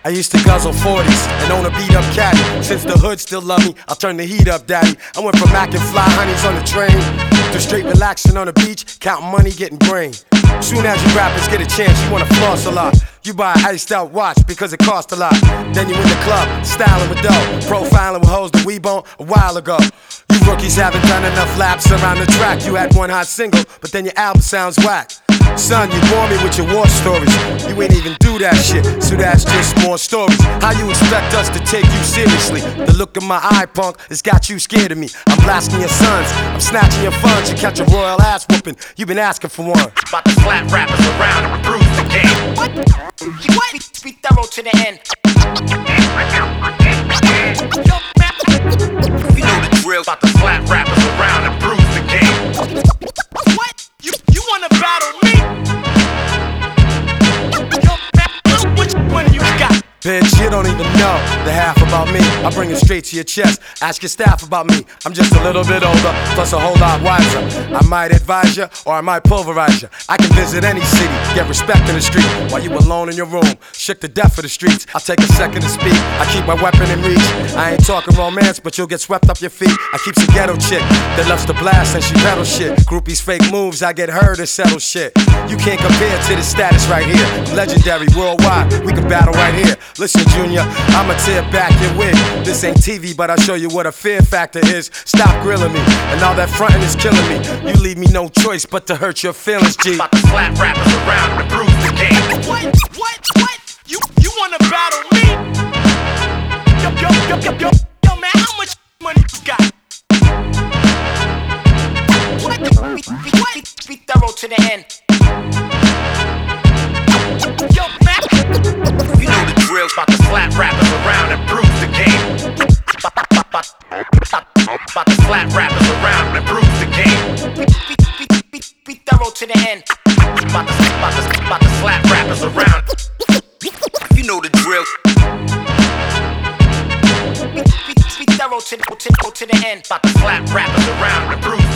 I used to guzzle 40s and own a beat-up caddy. Since the hood still love me, I'll turn the heat up, daddy. I went from mackin' fly honeys on the train to straight relaxing on the beach, counting money, getting brain. Soon as you rappers get a chance, you wanna floss a lot. You buy an iced out watch because it costs a lot. Then you in the club, styling with dough, profiling with hoes that we bone a while ago. You rookies haven't done enough laps around the track. You had one hot single, but then your album sounds whack. Son, you bore me with your war stories. You ain't even do that shit, so that's just more stories. How you expect us to take you seriously? The look in my eye, punk, has got you scared of me. I'm blasting your sons, I'm snatching your funds. You catch a royal ass whooping, you been asking for one. About to slap rappers around and bruise the game. What? Be thorough to the end. You know the drill. About to slap rappers around and bruise the game. What? You wanna battle me? Which one you got? Bitch, you don't even know the half about me. I bring it straight to your chest. Ask your staff about me. I'm just a little bit older, plus a whole lot wiser. I might advise you, or I might pulverize you. I can visit any city, get respect in the street, while you alone in your room, shook to death for the streets. I'll take a second to speak. I keep my weapon in reach. I ain't talking romance, but you'll get swept up your feet. I keep a ghetto chick that loves to blast and she pedal shit. Groupies fake moves, I get her to settle shit. You can't compare to the status right here. I'm legendary worldwide, we can battle right here. Listen, Junior, I'ma tear back your wig. This ain't TV, but I'll show you what a fear factor is. Stop grilling me, and all that frontin' is killing me. You leave me no choice but to hurt your feelings, G. About to slap rappers around and bruise the game. What? You wanna battle me? Yo, man, how much money you got? What? Be thorough to the end. Yo, man, you know the drill. About to slap rappers around and bruise the game. About to slap rappers around and bruise the game. Be thorough to the end. About to slap rappers around. You know the drill. Be thorough to the end. About to slap rappers around and bruise